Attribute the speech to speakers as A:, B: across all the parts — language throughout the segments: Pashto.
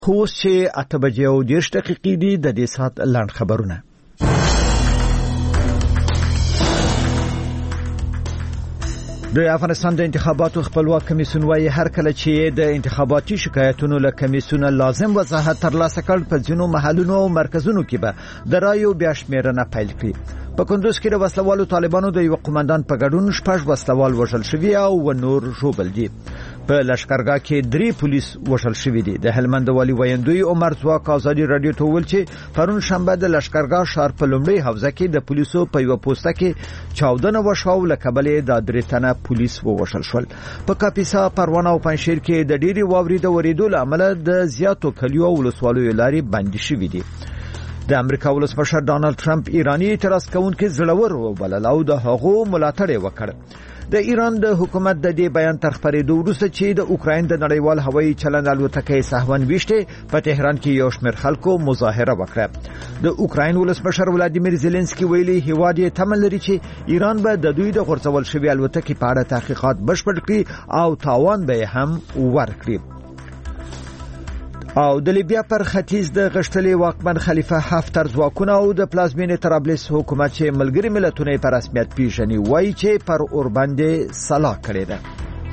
A: خو اوس چې 8:30 دي د دې سات لاند خبرونه. د افغانستان د انتخاباتو خپلواک کمیسیون وايي هر کله چې د انتخاباتي شکایتونو له کمیسیون لازم وضاحت ترلاسه کړ په ځینو محلونو او مرکزونو کې به د رایو بیا شمیرنه پیل کړي. په کندوز کې د وسلوالو طالبانو د یو قومندان په ګډون 6 وسلوال وژل شوي او نور ژوبل دي. په لشکرګاه کې 3 پولیس وژل شوي دي. د هلمند والي ویندوی عمر ځواک ازادي رادیو ته ویل چې پرون شنبه د لشکرګاه ښار په لومړي حوزه کې د پولیسو په یو پوسټه کې چاودنه وشوه له کبلې د 3 تنه پولیس ووژل شول. په کاپیسا، پروانه او پنځشیر کې د ډېری واورې د ورېدو له امله د زیاتو کلیو او ولسوالیو لارې بندي شوې دي. د امریکا ولسمشر ډانلډ ټرمپ ایرانی اعتراض کوونکي زړور وبلل او د هغو ملاتړ وکړ. د ایران د حکومت د دې بیان تر خبرېدو وروسته چې د اوکراین د نړیوال هوایي چلند الوتکې سهون ویشته په تهران کې یو شمېر خلکو مظاهره وکړه. د اوکراین ولسمشر ولادیمیر زيلنسکي ویلي هیواد یې تمه لري چې ایران به د دوی د غورځول شوی الوتکې په اړه تحقیقات بشپړ کړي او تاوان به هم ورکړي. او د لیبیا پر ختیځ د غشتلې واکمن خلیفہ حفتر ځواکونه او د پلازمینې طرابلس حکومت چې ملګری ملتونه په رسمیت پیژني وایي چې پر اورباندې صلاح کړې ده.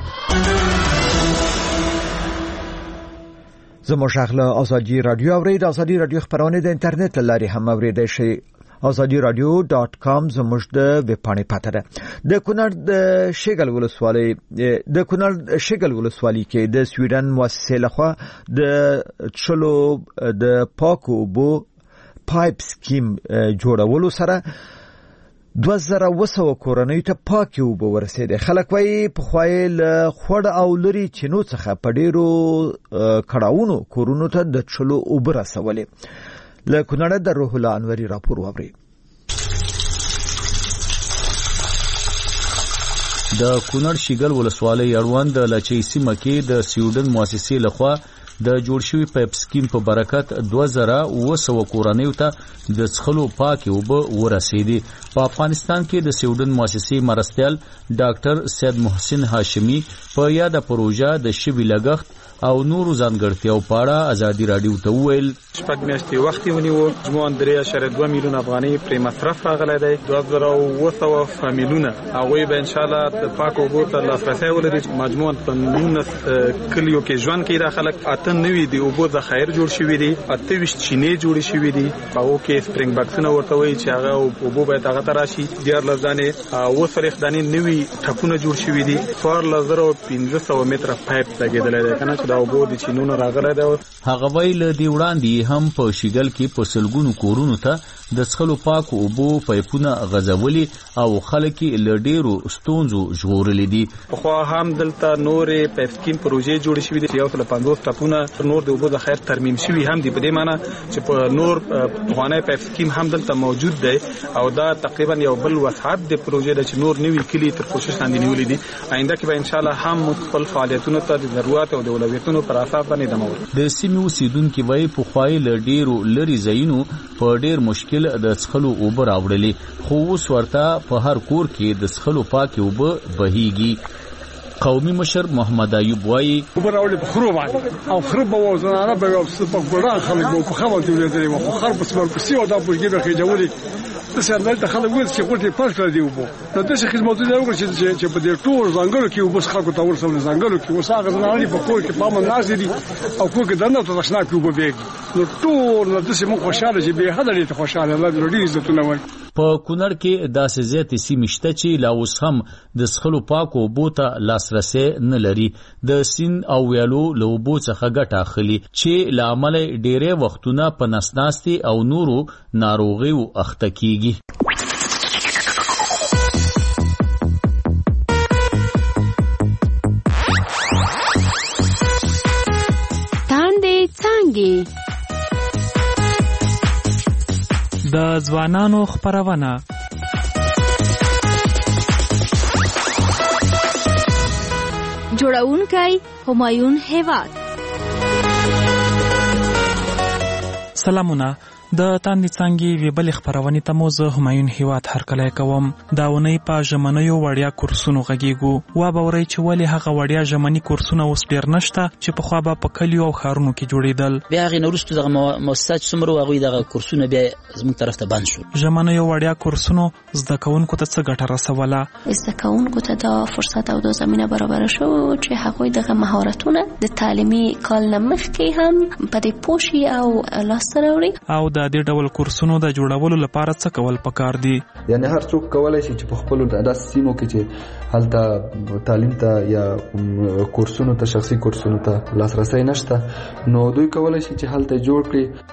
A: زموږ شغله ازادي رادیو اورید. ازادي رادیو خبرونه د انټرنیټ لاري هم اوریدای شئ. azadiradio.com زموږ د ویب پاڼې پته ده. د کونړ شګل ولسوالۍ کې د سویډن مؤسسې لخوا د چلو د پاکو بو پایپ سکیم جوړولو سره 2000 کورنۍ ته پاکي اوبه ورسېده. خلک وايي په خوایل خړ او لري چینو څخه په ډیرو کړهونو کورونو ته د چلو اوبه رسولې. له کونړ د روح الله انوري راپور ووري.
B: د کونړ شګل ولسوالۍ اړوند لچې سیمه کې د سویډن مؤسسې لخوا د جوړ شوی پایپ سکیم په برکت 2000 کورنیو ته د څښلو پاکي اوبه ورسېدي. په افغانستان کې د سویډن مؤسسې مرستیال ډاکټر سید محسن هاشمی په یاده پروژه د شوی لګښت او نورو ځانګړتیاو په اړه ازادي رادیو ته وویل.
C: شپږ میاشتې وخت ونیو. جمعاً 3.2 میلیون افغانۍ پر مصرف راغلی دی. 2200 فامیلونه هغوی به ان شاء الله د پاکو اوبو ته لاسرسی ولري. مجموعاً په 19 کلیو کې ژوند کوي. دا خلک 98 د اوبو ذخایر جوړ شوي دي. 28 چینې جوړې شوي دي. هغو کې سپرینګ باکسونه ورته وایي چې هغه اوبو باید هغه ته راشي. 14 دانې اوه فرېخ دانې نوي ټپونه جوړ شوي دي. 4500 متره پایپ لګېدلی دی کنه چې دا اوبو د چینونو راغلی دی.
B: هغه ویل دی وړاندې هم په شګل کې په سلګونو کورونو ته د څښلو پاکو اوبو پایپونه غځولي او خلک له ډیرو ستونزو ژغورلي دي.
C: خو هم دلته نورې پایپ سکیم پروژې جوړې شوې دي. 150 ټپونه نور د اوبو ذخایر ترمیم شوي هم دي. په دې معنی چې په نور افغاني پایپ سکیم هم دلته موجود دی او دا تقریبا یو بل وسعت د پروژې د چې نور نوي کلی تر کوشش لاندې نیولې دي. آینده کې به ان شاء الله هم خپل فعالیتونو ته د ضرورت او د اولویتونو پر اساس باندې ادامه ورکړي.
B: د سیمې اوسیدونکو وايي په خوای له ډیرو لري ځایونو په ډیر مشکل د څښلو اوبه راوړلې. خو اوس ورته په هر کور کې د څښلو پاکي اوبه بهيږي. قومي مشر محمد ایوب وايي
D: اوبه راوړلې په خرو باندې او خرو به وزنانه به په ګوران خلک په خبرو کې ولېدلې خو خر په سمر په سیو دا پرګې به خېجولې. د سندل د خلک وځي چې غوټي پاس کړی دی وبو. نو د څه خدماتونه وکړي چې په دې ټول ځنګلو کې وبس خلکو ته ورسول ځنګلو کې وساغه زنانه په کور کې پامه نازې دي او کور کې دنه ته تشنا کې وبو بیگ. نو ټول د څه مو خوشاله چې به حد لري ته خوشاله الله دې عزتونه ورکړي.
B: په کونړ کې داسې زیاتې سیمې شته چې لا اوس هم د څښلو پاکو اوبو ته لاسرسی نه لري. د سیند او ویالو له اوبو څخه ګټه اخلي چې له امله ډېری وختونه په نسناستي او نورو ناروغیو اخته کیږي.
E: تاندې څانګې
F: د ځوانانو خبرونه
E: جوړونکی همایون هیواد.
F: سلامونه. د تاندې څانګې وی بل خبرونه ته مو زه همایون هیواد هرکلی کوم. دا ونی په ژمنیو وړیا کورسونو غږیږو. وا به ورای چې ولې هغه وړیا ژمنی کورسونه اوس ډیر نشته چې په خوا به په کلیو او ښارونو کې جوړیدل.
G: بیا غي نورستو دغه مؤسسات څومره هغه دغه کورسونه بیا زموږ طرف ته بند شو.
F: ژمنیو وړیا کورسونو زده کوونکو ته څه ګټه رسوله؟
H: زده کوونکو ته دا فرصت او د زمينه برابر شو چې هغه دغه مهارتونه د تعلیمي کال نه مخکې هم په دې پوښي او لاسته راوړي.
F: او د دې ډول کورسونو د جوړولو لپاره څه کول پکار دي؟
I: یعنی هر څوک کولای شي چې په خپل داسې سیمو کې چې هلته تعلیم ته یا کورسونو ته شخصي کورسونو ته لاسرسي نشته نو دوی کولای شي چې هلته جوړ کړي.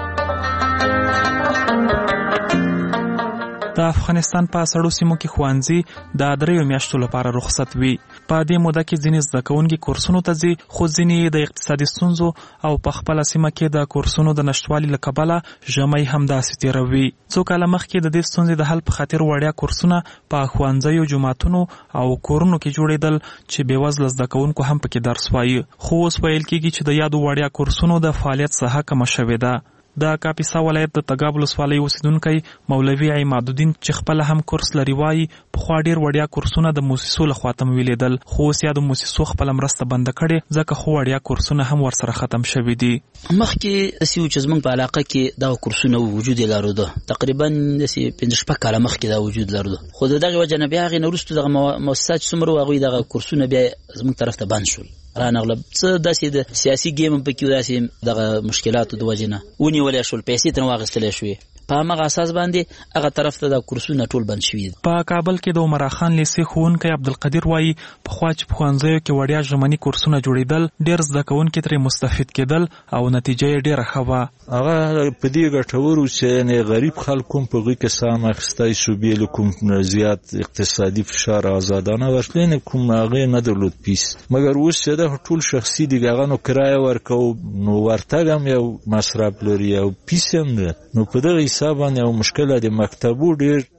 F: د افغانستان په سړو سیمو کې ښوونځي د 3 میاشتو لپاره رخصت وي. په دې موده کې ځینې زده کوونکي کورسونو ته ځي خو ځینې د اقتصادي ستونزو او په خپل سیمه کې د کورسونو د نشټوالي له کبله ژمی هم داسې تیروي. څو کاله مخکې د دې ستونزې د حل په خاطر وړیا کورسونه په ښوونځیو، جوماتونو او کورونو کې جوړېدل چې بېوزله زده کوونکو هم پکې درس وایي. خو اوس ویل کېږي چې د یادو وړیا کورسونو د فعالیت ساحه کمه شوې ده. د کاپیسا ولایت د تګاب ولسوالۍ اوسیدونکی مولوي عمادالدین چې خپل هم کورس لري وایي پخوا ډېر وړیا کورسونه د موسسو لخوا تمویلېدل خو اوس یا د موسسو خپله مرسته بنده کړې ځکه خو وړیا کورسونه هم ورسره ختم شوي دي.
G: مخکې داسې و چې زموږ په علاقه کې دا کورسونه وجود یې لرلو. تقریبا داسې 15 کاله مخکې دا وجود لرلو خو د دغې وجه نه بیا هغې نه وروسته دغه مؤسسات څومره و هغوی دغه کورسونه بیا زموږ طرف ته بند شول. رانغله څه داسې د سیاسي ګیم پکې داسې دغه مشکلاتو د وجې نه ونیولې شول، پیسې ترې واخیستلی شوې. په همغه اساس باندې هغه طرف ته د کورسونه ټول بند شوي.
F: په کابل کې د عمرا خان لیسې ښوونکی عبدالقدیر وایي پخوا چې په ښوونځیو کې وړیا ژمني کورسونه جوړېدل ډېر زده کوونکي ترې مستفید کېدل او نتیجه یې ډېره ښه وه.
J: هغه په دې ګټور و چې غریب خلک هم په هغوی کې سهم اخیستی شو، بې له کوم زیات اقتصادي فشار آزادانه ورتلې نه کوم هغې نه درلود پیس. مګر اوس چې ده ټول شخصي دي، هغه نو کرایه ورکوو نو ورتګ هم یو مصرف لري او پیس هم ده. نو په دغه حساب باندې یو مشکله د مکتبو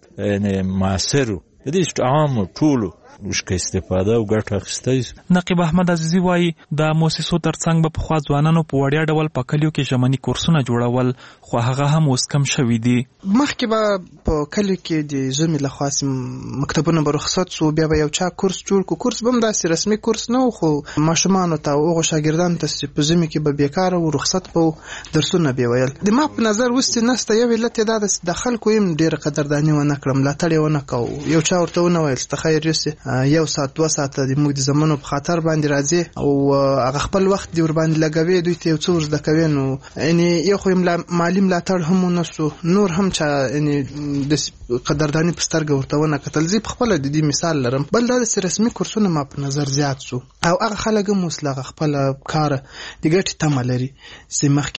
J: ډېر معاصر و، د دې عام ټولو وشکه استفاده او ګټه اخیستی.
F: نقیب احمد عزیزي وایي د موسسو ترڅنګ به پخوا ځوانانو په وړیا ډول په کلیو کې ژمني کورسونه جوړول خو هغه هم اوس کم شوي دي.
K: مخکې به په کلیو کې د زومې لخوا مکتبونه به رخصت سو، بیا به یو چا کورس جوړ کو. کورس به هم داسې رسمي کورس نه و خو ماشومانو ته او هغو شاګردانو ته چې په زومې کې به بیکاره و رخصت به درسونه به ویل. د ما په نظر اوس چې نسته یو علت یې دا ده چې د خلکو هم ډېره قدرداني ونه کړه، ملاتړ یې ونه کوو. یو چا ورته ونه ویل چې خیر یوسې 1 ساعت 2 ساعته د موږ د زمانو په خاطر باندې راځي او هغه خپل وخت دی ور باندې لګوي، دوی ته یو څه ور زده کوي. نو یعنی یو خو مالی ملاتړ هم ونسو، نور هم چا یعنی د قدرداني په سترګه ورته ونه کتل. زه په خپله د دې مثال لرم. بل دا د رسمي کورسونه ما په نظر زیات سو او هغه خلک هم اوس له خپله کاره د ګټې تمه لري چې مخکې